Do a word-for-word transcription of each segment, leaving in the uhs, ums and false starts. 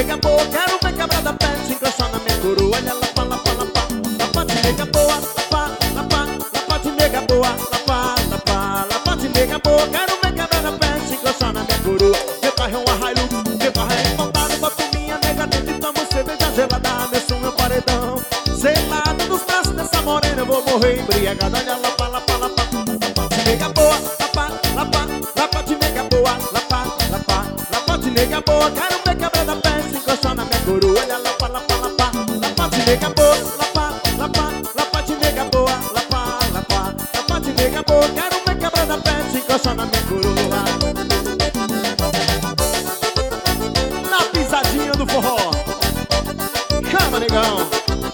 nega boa, quero ver quebrar da pé, se encostar na minha coroa. Olha lapa, lapa, lapa, lapa de nega boa, lapa, lapa, lapa de nega boa, lapa, lapa, lapa de nega boa, quero ver quebrar da pé, se encostar na minha coroa. Meu carro é uma Hilux, meu carro é importado, boto minha nega dentro e tomo cerveja gelada, meu som é um paredão. Selada nos braços dessa morena, eu vou morrer embriagado. Olha lapa, lapa, lapa, lapa de nega boa, lapa, lapa, lapa de nega boa, lapa, lapa, lapa de nega boa, quero ver quebrar da pé, se encostar na minha coroa. Olha lapa, lapa, lapa, lapa de nega boa, lapa, lapa, lapa de nega boa, lapa, lapa, lapa de nega boa, quero ver quebrar da pé, se encostar na minha coroa. Na pisadinha do forró, chama negão.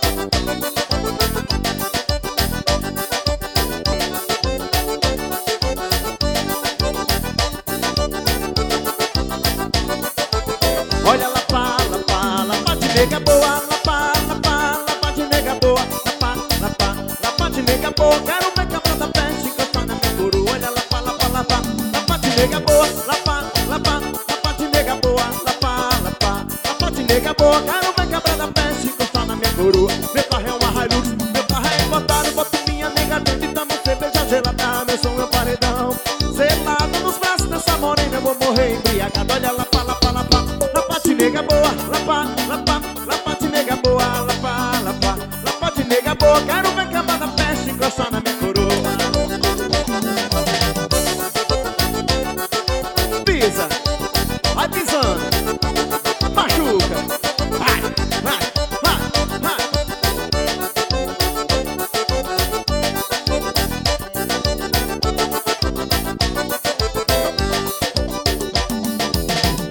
Olha lapa, lapa, lapa de nega boa, lapa, lapa, lapa de nega boa, lapa, lapa, lapa de nega boa, quero ver quebrar da pé, se encostar na minha coroa. Olha lapa, lapa, lapa, lapa de nega boa, lapa, lapa, lapa de nega boa, lapa, lapa, lapa de nega boa, quero ver quebrar da pé, se encostar na minha coroa. Meu carro